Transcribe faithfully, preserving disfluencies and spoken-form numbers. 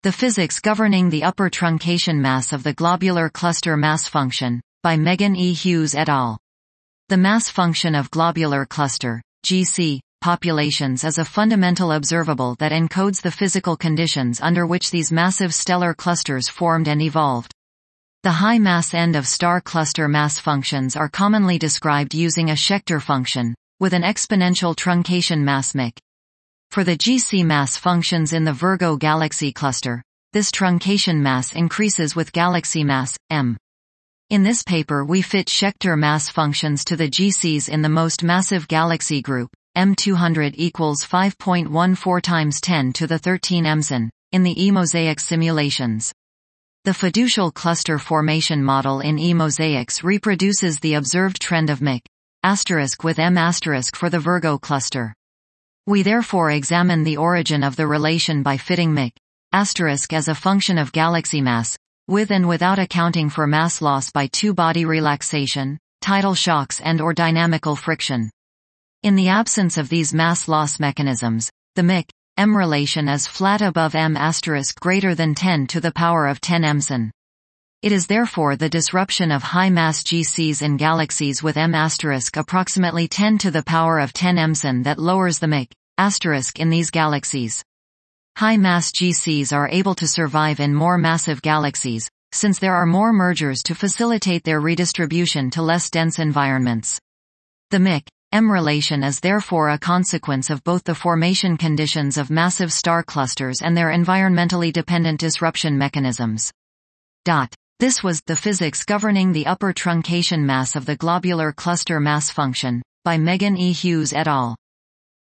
The Physics Governing the Upper Truncation Mass of the Globular Cluster Mass Function, by Megan E. Hughes et al. The mass function of globular cluster, G C, populations is a fundamental observable that encodes the physical conditions under which these massive stellar clusters formed and evolved. The high mass end of star cluster mass functions are commonly described using a Schechter function, with an exponential truncation mass m. For the G C mass functions in the Virgo galaxy cluster, this truncation mass increases with galaxy mass, m. In this paper we fit Schechter mass functions to the G Cs in the most massive galaxy group, M two hundred equals five point one four times ten to the thirteen meson, in the eMosaics simulations. The fiducial cluster formation model in eMosaics reproduces the observed trend of m asterisk with m asterisk for the Virgo cluster. We therefore examine the origin of the relation by fitting m asterisk as a function of galaxy mass, with and without accounting for mass loss by two-body relaxation, tidal shocks and or dynamical friction. In the absence of these mass loss mechanisms, the m m relation is flat above m asterisk greater than ten to the power of ten meson. It is therefore the disruption of high-mass G Cs in galaxies with m asterisk approximately ten to the power of ten meson that lowers the m asterisk in these galaxies. High-mass G Cs are able to survive in more massive galaxies, since there are more mergers to facilitate their redistribution to less dense environments. The m m relation is therefore a consequence of both the formation conditions of massive star clusters and their environmentally dependent disruption mechanisms. Dot. This was The Physics Governing the Upper Truncation Mass of the Globular Cluster Mass Function, by Megan E. Hughes et al.